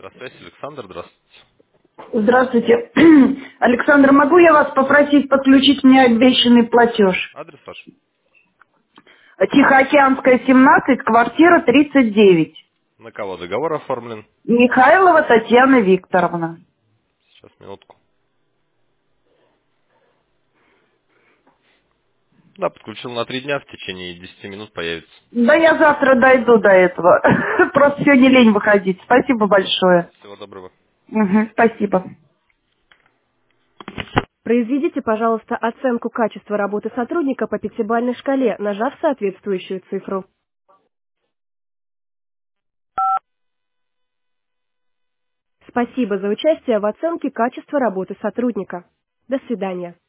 Здравствуйте, Александр, здравствуйте. Здравствуйте. Александр, могу я вас попросить подключить мне обещанный платеж? Адрес ваш? Тихоокеанская, 17, квартира 39. На кого договор оформлен? Михайлова Татьяна Викторовна. Сейчас, минутку. Да, подключил на 3 дня, в течение 10 минут появится. Да я завтра дойду до этого. Просто сегодня лень выходить. Спасибо большое. Всего доброго. Мгм, спасибо. Произведите, пожалуйста, оценку качества работы сотрудника по пятибалльной шкале, нажав соответствующую цифру. Спасибо за участие в оценке качества работы сотрудника. До свидания.